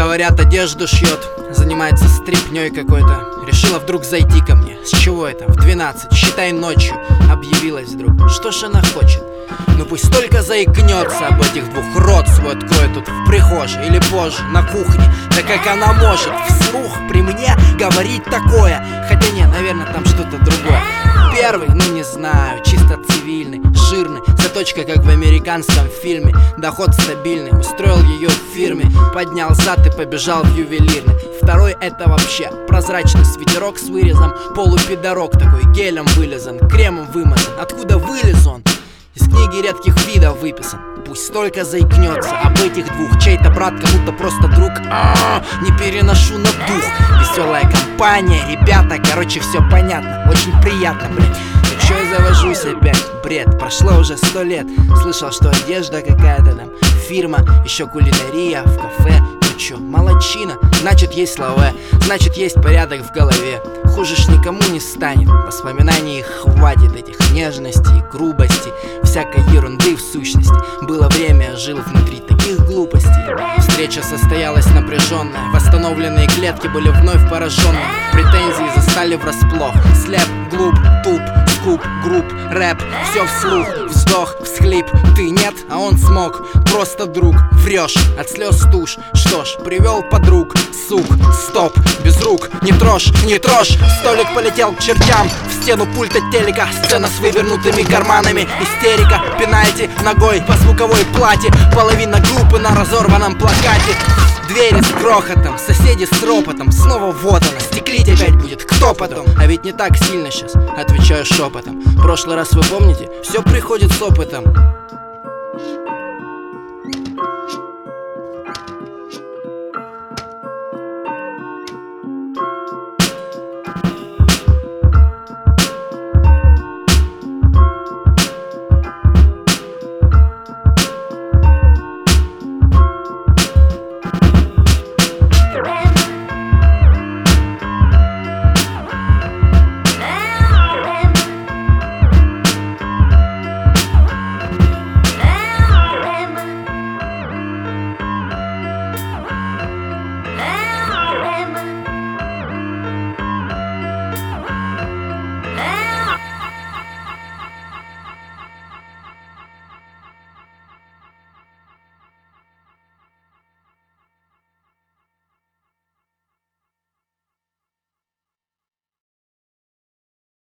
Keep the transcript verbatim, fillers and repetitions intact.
Говорят, одежду шьет, занимается стрипней какой-то. Решила вдруг зайти ко мне. С чего это? В двенадцать, считай ночью. Объявилась вдруг. Что ж она хочет? Ну пусть только заикнется об этих двух, рот свой откроет тут в прихожей или позже на кухне. Да как она может вслух при мне говорить такое? Хотя не, наверное, там что-то другое. Первый, ну не знаю, чисто цивильный, жирный, заточка как в американском фильме. Доход стабильный, устроил ее в фирме, поднял зад и побежал в ювелирный. Второй это вообще прозрачный свитерок с вырезом, полупидорок такой, гелем вылезан, кремом вымазан. Откуда вылез он? Из книги редких видов выписан. Пусть только заикнется об этих двух. Чей-то брат, кому-то просто друг. А-а-а, не переношу на дух. Веселая компания, ребята, короче, все понятно. Очень приятно, блядь. Ну чё я завожусь опять? Бред, прошло уже сто лет. Слышал, что одежда какая-то там, фирма, еще кулинария в кафе. Ну чё, молодчина, значит есть слова, значит есть порядок в голове. Хуже ж никому не станет. Воспоминаний хватит, этих нежностей, грубостей, всякой ерунды в сущности. Было время, жил внутри таких глупостей. Встреча состоялась напряженная, восстановленные клетки были вновь пораженные. Претензии застали врасплох. Слеп, глуп, туп, скуп, групп, рэп, все вслух. Вздох, всхлип, ты нет, а он смог. Просто друг, врешь, от слез тушь. Что ж, привел подруг, сук, стоп, без рук, не трожь, не трожь. Столик полетел к чертям, в стену пульта телека. Сцена с вывернутыми карманами, истерика. Пенальти ногой по звуковой плате. Половина группы на разорванном плакате. Двери с грохотом, соседи с ропотом. Снова вот она, стеклить опять будет, кто потом? А ведь не так сильно сейчас, отвечаю шепотом. Прошлый раз вы помните, все приходит с опытом.